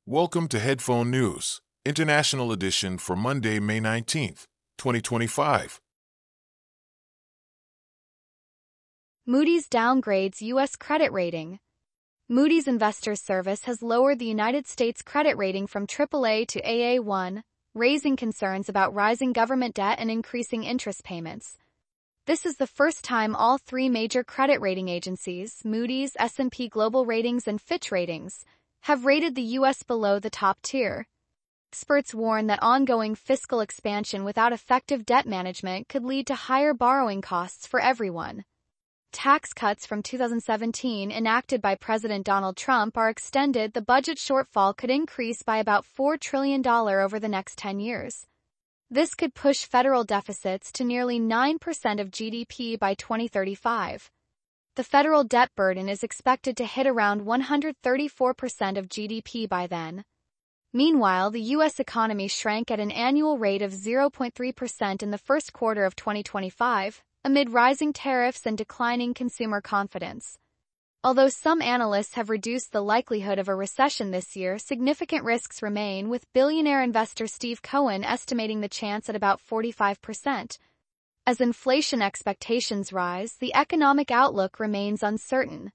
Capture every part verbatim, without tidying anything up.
Welcome to Headphone News, International Edition for Monday, May nineteenth, twenty twenty-five. Moody's downgrades U S credit rating. Moody's Investors Service has lowered the United States credit rating from triple A to A A one, raising concerns about rising government debt and increasing interest payments. This is the first time all three major credit rating agencies, Moody's, S and P Global Ratings, and Fitch Ratings, have rated the U S below the top tier. Experts warn that ongoing fiscal expansion without effective debt management could lead to higher borrowing costs for everyone. Tax cuts from two thousand seventeen enacted by President Donald Trump are extended. The budget shortfall could increase by about four trillion dollars over the next ten years. This could push federal deficits to nearly nine percent of G D P by twenty thirty-five. The federal debt burden is expected to hit around one hundred thirty-four percent of G D P by then. Meanwhile, the U S economy shrank at an annual rate of zero point three percent in the first quarter of twenty twenty-five, amid rising tariffs and declining consumer confidence. Although some analysts have reduced the likelihood of a recession this year, significant risks remain, with billionaire investor Steve Cohen estimating the chance at about forty-five percent. As inflation expectations rise, the economic outlook remains uncertain.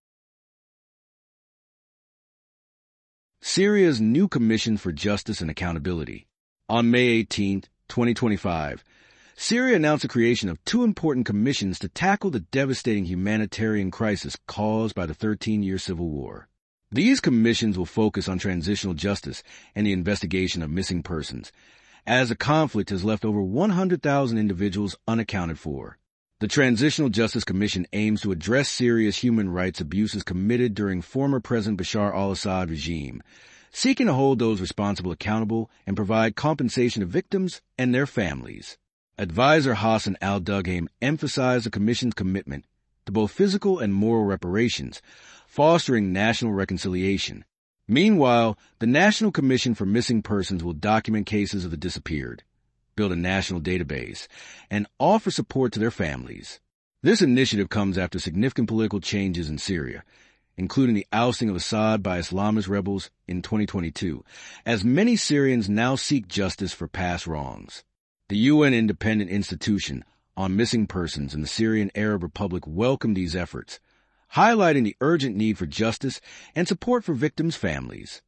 Syria's new Commission for Justice and Accountability. On May eighteenth, twenty twenty-five, Syria announced the creation of two important commissions to tackle the devastating humanitarian crisis caused by the thirteen-year civil war. These commissions will focus on transitional justice and the investigation of missing persons, as the conflict has left over one hundred thousand individuals unaccounted for. The Transitional Justice Commission aims to address Syria's human rights abuses committed during former President Bashar al-Assad regime, seeking to hold those responsible accountable and provide compensation to victims and their families. Advisor Hassan al-Dughaim emphasized the Commission's commitment to both physical and moral reparations, fostering national reconciliation. Meanwhile, the National Commission for Missing Persons will document cases of the disappeared, build a national database, and offer support to their families. This initiative comes after significant political changes in Syria, including the ousting of Assad by Islamist rebels in twenty twenty-two, as many Syrians now seek justice for past wrongs. The U N Independent Institution on Missing Persons in the Syrian Arab Republic welcomed these efforts, highlighting the urgent need for justice and support for victims' families.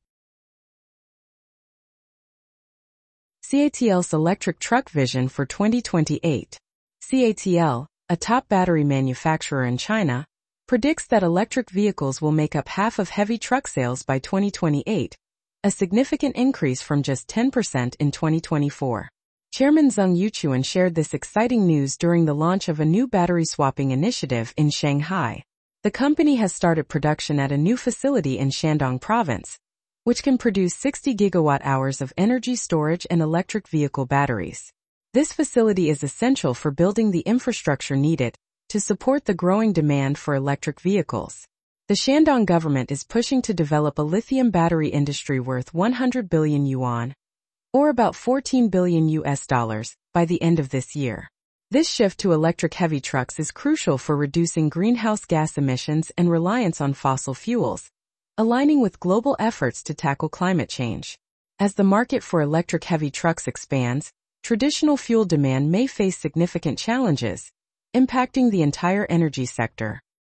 C A T L's electric truck vision for twenty twenty-eight. C A T L, a top battery manufacturer in China, predicts that electric vehicles will make up half of heavy truck sales by twenty twenty-eight, a significant increase from just ten percent in twenty twenty-four. Chairman Zheng Youquan shared this exciting news during the launch of a new battery swapping initiative in Shanghai. The company has started production at a new facility in Shandong Province, which can produce sixty gigawatt hours of energy storage and electric vehicle batteries. This facility is essential for building the infrastructure needed to support the growing demand for electric vehicles. The Shandong government is pushing to develop a lithium battery industry worth one hundred billion yuan, or about fourteen billion U S dollars, by the end of this year. This shift to electric heavy trucks is crucial for reducing greenhouse gas emissions and reliance on fossil fuels, aligning with global efforts to tackle climate change. As the market for electric heavy trucks expands, traditional fuel demand may face significant challenges, impacting the entire energy sector.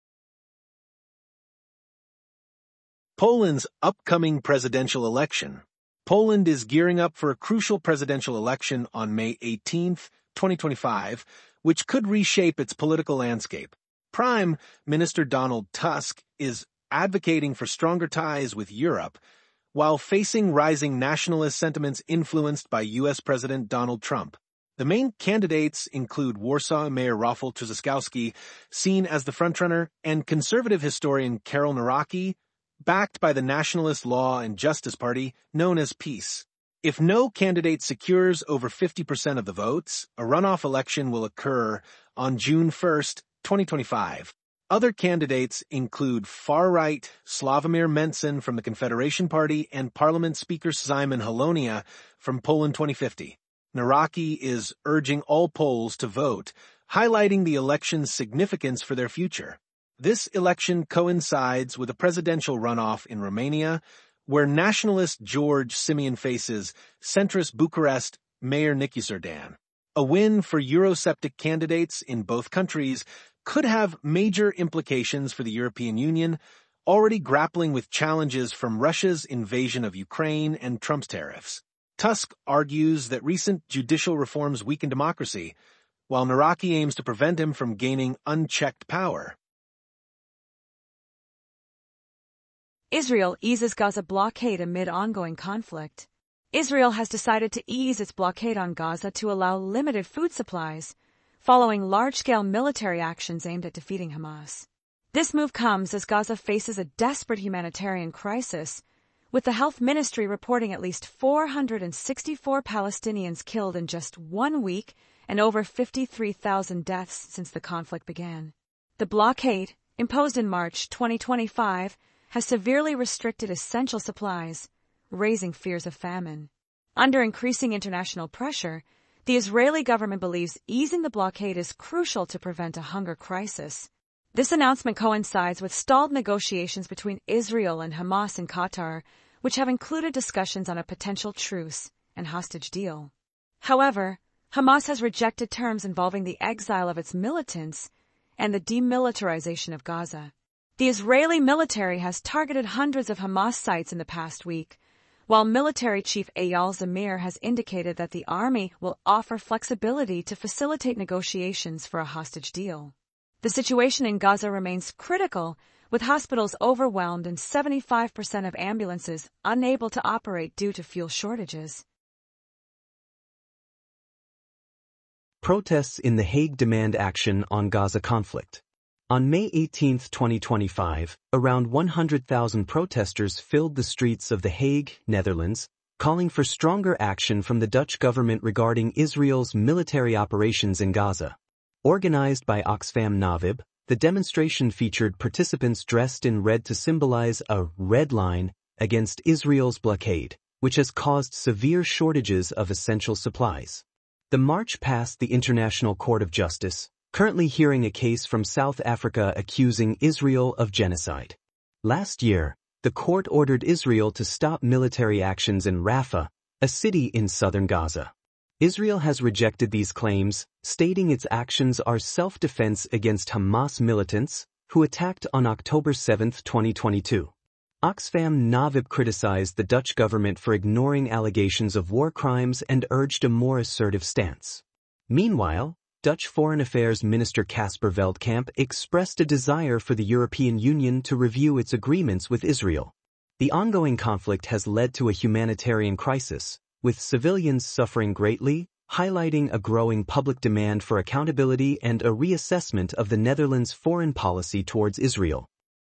Poland's upcoming presidential election. Poland is gearing up for a crucial presidential election on May eighteenth, twenty twenty-five, which could reshape its political landscape. Prime Minister Donald Tusk is advocating for stronger ties with Europe, while facing rising nationalist sentiments influenced by U S President Donald Trump. The main candidates include Warsaw Mayor Rafał Trzaskowski, seen as the frontrunner, and conservative historian Karol Nawrocki, backed by the Nationalist Law and Justice Party, known as PiS. If no candidate secures over fifty percent of the votes, a runoff election will occur on June first, twenty twenty-five. Other candidates include far-right Sławomir Mencen from the Confederation Party and Parliament Speaker Szymon Hołownia from Poland twenty fifty. Nawrocki is urging all Poles to vote, highlighting the election's significance for their future. This election coincides with a presidential runoff in Romania, where nationalist George Simeon faces centrist Bucharest Mayor Niki Zerdan. A win for Eurosceptic candidates in both countries could have major implications for the European Union, already grappling with challenges from Russia's invasion of Ukraine and Trump's tariffs. Tusk argues that recent judicial reforms weaken democracy, while Naraki aims to prevent him from gaining unchecked power. Israel eases Gaza blockade amid ongoing conflict. Israel has decided to ease its blockade on Gaza to allow limited food supplies, following large-scale military actions aimed at defeating Hamas. This move comes as Gaza faces a desperate humanitarian crisis, with the health ministry reporting at least four hundred sixty-four Palestinians killed in just one week and over fifty-three thousand deaths since the conflict began. The blockade, imposed in March twenty twenty-five, has severely restricted essential supplies, raising fears of famine. Under increasing international pressure, the Israeli government believes easing the blockade is crucial to prevent a hunger crisis. This announcement coincides with stalled negotiations between Israel and Hamas in Qatar, which have included discussions on a potential truce and hostage deal. However, Hamas has rejected terms involving the exile of its militants and the demilitarization of Gaza. The Israeli military has targeted hundreds of Hamas sites in the past week, while military chief Eyal Zamir has indicated that the army will offer flexibility to facilitate negotiations for a hostage deal. The situation in Gaza remains critical, with hospitals overwhelmed and seventy-five percent of ambulances unable to operate due to fuel shortages. Protests in The Hague demand action on Gaza conflict. On May eighteenth, twenty twenty-five, around one hundred thousand protesters filled the streets of The Hague, Netherlands, calling for stronger action from the Dutch government regarding Israel's military operations in Gaza. Organized by Oxfam Novib, the demonstration featured participants dressed in red to symbolize a red line against Israel's blockade, which has caused severe shortages of essential supplies. The march passed the International Court of Justice, currently hearing a case from South Africa accusing Israel of genocide. Last year, the court ordered Israel to stop military actions in Rafah, a city in southern Gaza. Israel has rejected these claims, stating its actions are self-defense against Hamas militants, who attacked on October seventh, twenty twenty-two. Oxfam Novib criticized the Dutch government for ignoring allegations of war crimes and urged a more assertive stance. Meanwhile, Dutch Foreign Affairs Minister Casper Veldkamp expressed a desire for the European Union to review its agreements with Israel. The ongoing conflict has led to a humanitarian crisis, with civilians suffering greatly, highlighting a growing public demand for accountability and a reassessment of the Netherlands' foreign policy towards Israel.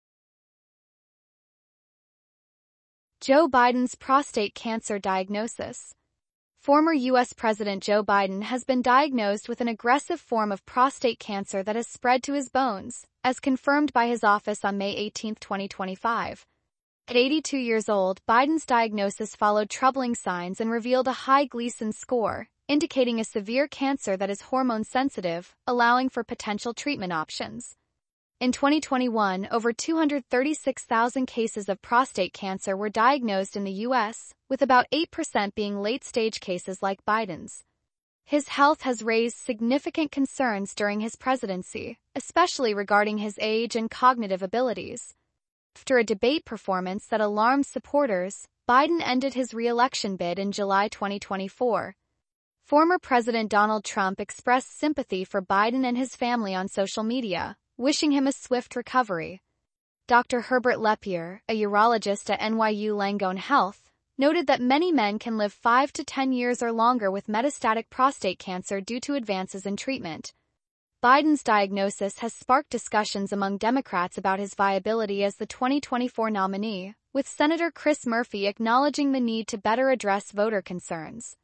Joe Biden's prostate cancer diagnosis. Former U S President Joe Biden has been diagnosed with an aggressive form of prostate cancer that has spread to his bones, as confirmed by his office on May eighteenth, twenty twenty-five. At eighty-two years old, Biden's diagnosis followed troubling signs and revealed a high Gleason score, indicating a severe cancer that is hormone-sensitive, allowing for potential treatment options. In twenty twenty-one, over two hundred thirty-six thousand cases of prostate cancer were diagnosed in the U S, with about eight percent being late-stage cases like Biden's. His health has raised significant concerns during his presidency, especially regarding his age and cognitive abilities. After a debate performance that alarmed supporters, Biden ended his re-election bid in July twenty twenty-four. Former President Donald Trump expressed sympathy for Biden and his family on social media, wishing him a swift recovery. Doctor Herbert Lepier, a urologist at N Y U Langone Health, noted that many men can live five to ten years or longer with metastatic prostate cancer due to advances in treatment. Biden's diagnosis has sparked discussions among Democrats about his viability as the twenty twenty-four nominee, with Senator Chris Murphy acknowledging the need to better address voter concerns.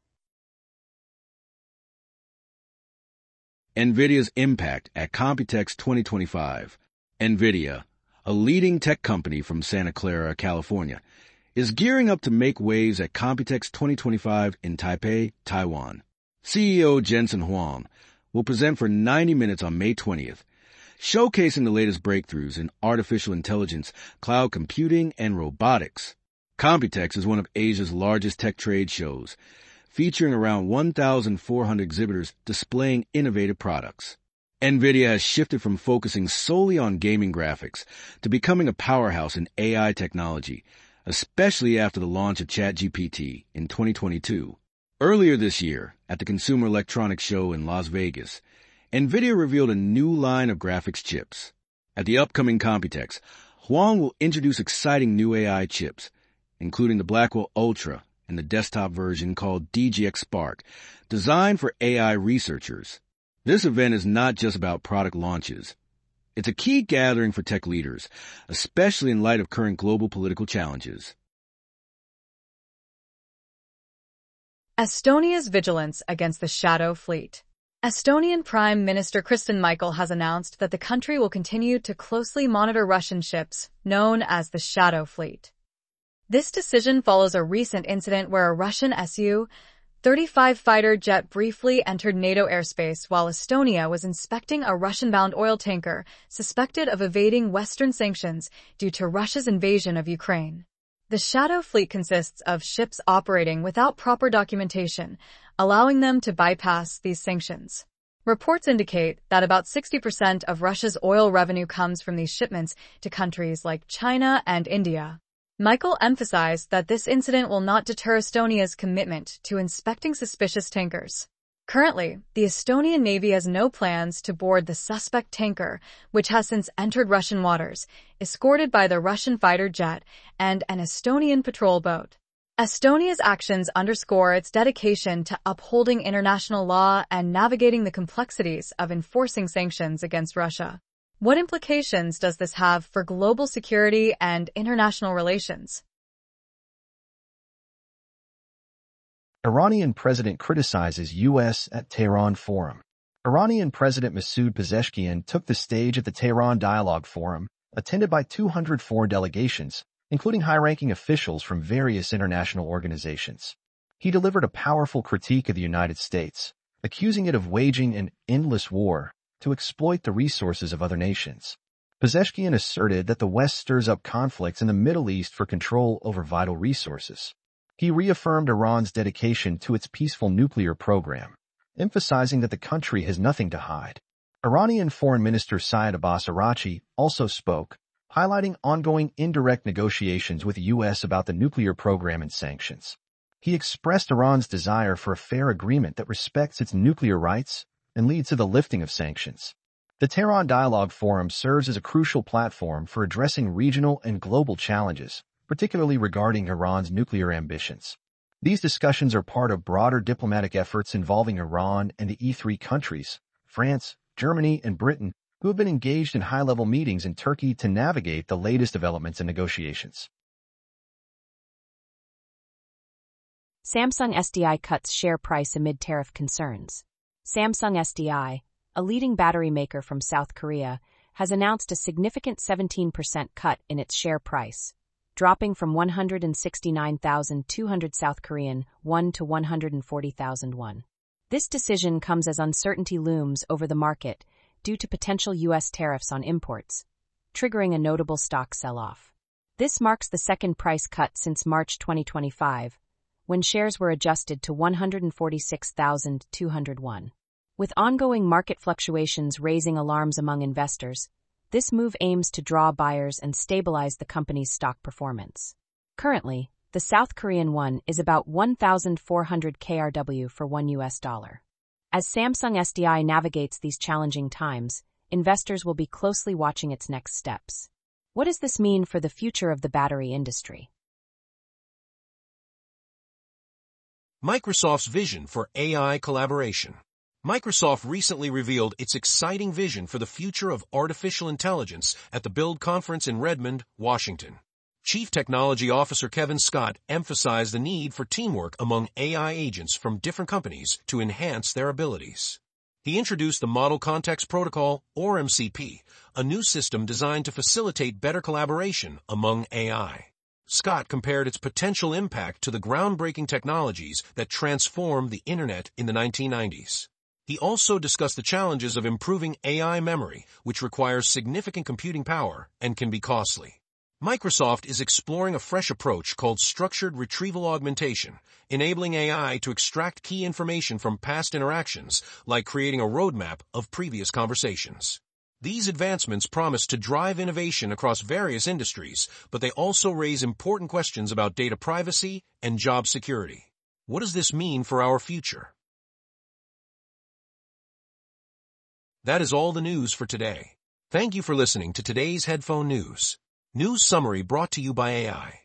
NVIDIA's impact at Computex twenty twenty-five. NVIDIA, a leading tech company from Santa Clara, California, is gearing up to make waves at Computex twenty twenty-five in Taipei, Taiwan. C E O Jensen Huang will present for ninety minutes on May twentieth, showcasing the latest breakthroughs in artificial intelligence, cloud computing, and robotics. Computex is one of Asia's largest tech trade shows, featuring around one thousand four hundred exhibitors displaying innovative products. NVIDIA has shifted from focusing solely on gaming graphics to becoming a powerhouse in A I technology, especially after the launch of ChatGPT in twenty twenty-two. Earlier this year, at the Consumer Electronics Show in Las Vegas, NVIDIA revealed a new line of graphics chips. At the upcoming Computex, Huang will introduce exciting new A I chips, including the Blackwell Ultra and the desktop version called D G X Spark, designed for A I researchers. This event is not just about product launches. It's a key gathering for tech leaders, especially in light of current global political challenges. Estonia's vigilance against the shadow fleet. Estonian Prime Minister Kristen Michal has announced that the country will continue to closely monitor Russian ships, known as the shadow fleet. This decision follows a recent incident where a Russian S U thirty-five fighter jet briefly entered NATO airspace while Estonia was inspecting a Russian-bound oil tanker suspected of evading Western sanctions due to Russia's invasion of Ukraine. The shadow fleet consists of ships operating without proper documentation, allowing them to bypass these sanctions. Reports indicate that about sixty percent of Russia's oil revenue comes from these shipments to countries like China and India. Michal emphasized that this incident will not deter Estonia's commitment to inspecting suspicious tankers. Currently, the Estonian Navy has no plans to board the suspect tanker, which has since entered Russian waters, escorted by the Russian fighter jet and an Estonian patrol boat. Estonia's actions underscore its dedication to upholding international law and navigating the complexities of enforcing sanctions against Russia. What implications does this have for global security and international relations? Iranian president criticizes U S at Tehran Forum. Iranian President Masoud Pezeshkian took the stage at the Tehran Dialogue Forum, attended by two hundred four delegations, including high-ranking officials from various international organizations. He delivered a powerful critique of the United States, accusing it of waging an endless war to exploit the resources of other nations. Pezeshkian asserted that the West stirs up conflicts in the Middle East for control over vital resources. He reaffirmed Iran's dedication to its peaceful nuclear program, emphasizing that the country has nothing to hide. Iranian Foreign Minister Syed Abbas Araghchi also spoke, highlighting ongoing indirect negotiations with the U S about the nuclear program and sanctions. He expressed Iran's desire for a fair agreement that respects its nuclear rights and leads to the lifting of sanctions. The Tehran Dialogue Forum serves as a crucial platform for addressing regional and global challenges, particularly regarding Iran's nuclear ambitions. These discussions are part of broader diplomatic efforts involving Iran and the E three countries, France, Germany, and Britain, who have been engaged in high-level meetings in Turkey to navigate the latest developments in negotiations. Samsung S D I cuts share price amid tariff concerns. Samsung S D I, a leading battery maker from South Korea, has announced a significant seventeen percent cut in its share price, dropping from one hundred sixty-nine thousand two hundred South Korean won to one hundred forty thousand won. This decision comes as uncertainty looms over the market due to potential U S tariffs on imports, triggering a notable stock sell-off. This marks the second price cut since March twenty twenty-five, when shares were adjusted to one hundred forty-six thousand two hundred won. With ongoing market fluctuations raising alarms among investors, this move aims to draw buyers and stabilize the company's stock performance. Currently, the South Korean won is about one thousand four hundred K R W for one U S dollar. As Samsung S D I navigates these challenging times, investors will be closely watching its next steps. What does this mean for the future of the battery industry? Microsoft's vision for A I collaboration. Microsoft recently revealed its exciting vision for the future of artificial intelligence at the Build conference in Redmond, Washington. Chief Technology Officer Kevin Scott emphasized the need for teamwork among A I agents from different companies to enhance their abilities. He introduced the Model Context Protocol, or M C P, a new system designed to facilitate better collaboration among A I. Scott compared its potential impact to the groundbreaking technologies that transformed the Internet in the nineteen nineties. He also discussed the challenges of improving A I memory, which requires significant computing power and can be costly. Microsoft is exploring a fresh approach called structured retrieval augmentation, enabling A I to extract key information from past interactions, like creating a roadmap of previous conversations. These advancements promise to drive innovation across various industries, but they also raise important questions about data privacy and job security. What does this mean for our future? That is all the news for today. Thank you for listening to today's Headphone News. News summary brought to you by A I.